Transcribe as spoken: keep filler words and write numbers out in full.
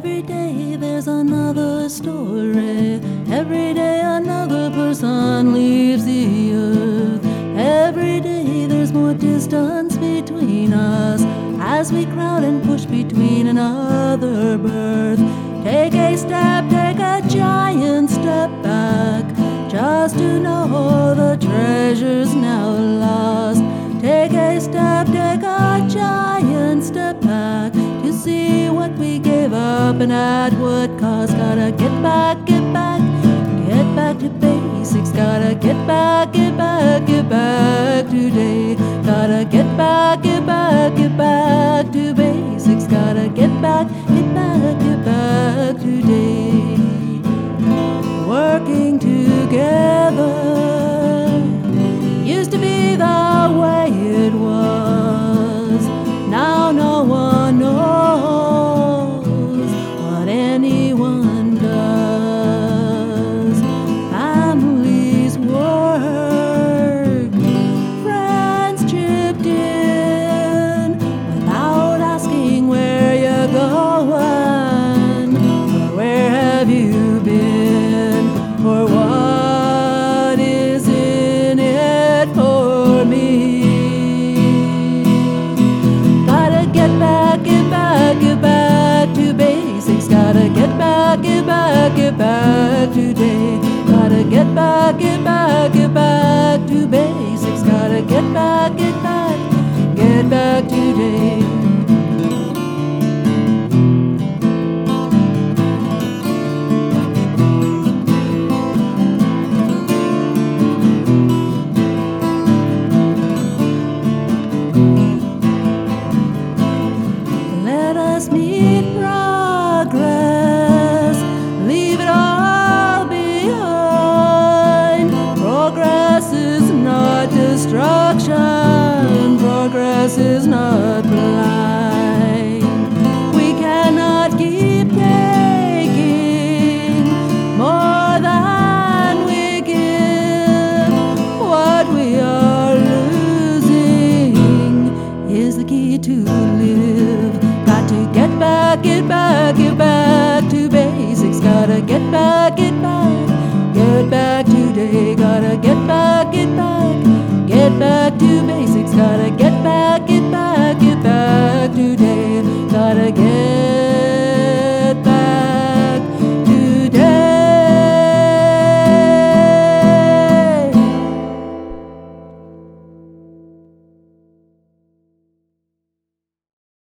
Every day there's another story. Every day another person leaves the earth. Every day there's more distance between us as we crowd and push between another birth. Take a step, take a giant step back, just to know the treasure's now lost. Take a step, take a giant step back, to see what we gave up and at what cost. Gotta get back, get back, get back to basics. Gotta get back, get back, get back today. Gotta get back, get back, get back to basics. Gotta get back, get back, get back today. Working together used to be the way it was. Now no one knows what anyone does. Families work, friends chipped in without asking where you're going, or where have you been, or what is in it for me. Gotta get back, get back, get back to basics. Gotta get back, get back, get back today. Gotta get back, get back, get back to basics. Gotta get back, get back, get back today. Let us meet progress, leave it all behind. Progress is not destruction, progress is not